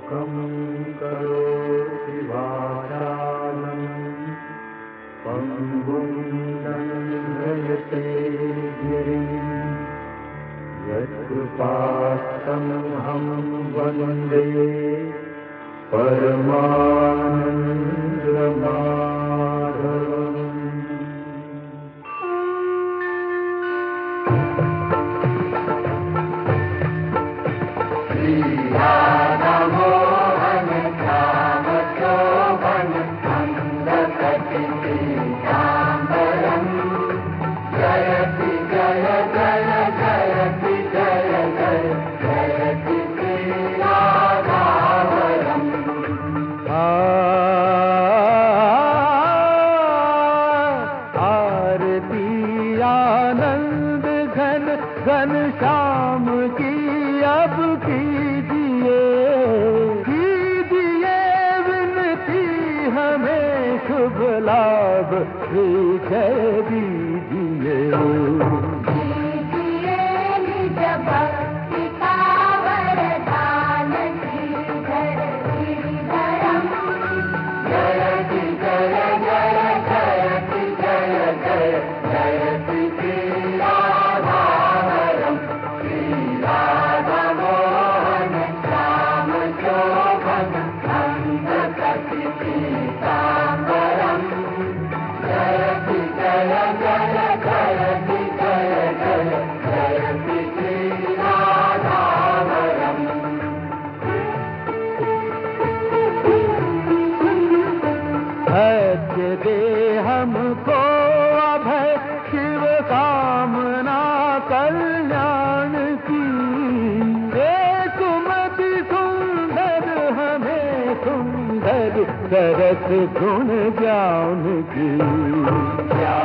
मूकं करोति वाचालं पङ्गुं लङ्घयते गिरिं यत्कृपात्तमहं वन्दे परमानन्दमाधवम्। श्रीराधामोहन श्याम शोभन अंगकटि पीताम्बरम् जयति जय जय जयति जय जय जयति श्रीराधावरम्। आरती आनंद घन घन श्याम की अब कीजिए विनती हमें शुभ लाभ श्री जय दीजिए। दीजिए निज भक्ति का वरदान श्रीधर गिरिधरम् जयति जय जय जयति जय जय जयति श्रीराधावरम्। श्रीराधामोहन श्याम शोभन अंगकटि पीताम्बरम् जयति जय जय जयति जय जय जयति श्रीराधावरम्। सत्य दे हमको अभय शिव कामना कल्याण की एक सुमति सुंदर हमें सुंदर सरस गुण ज्ञान की।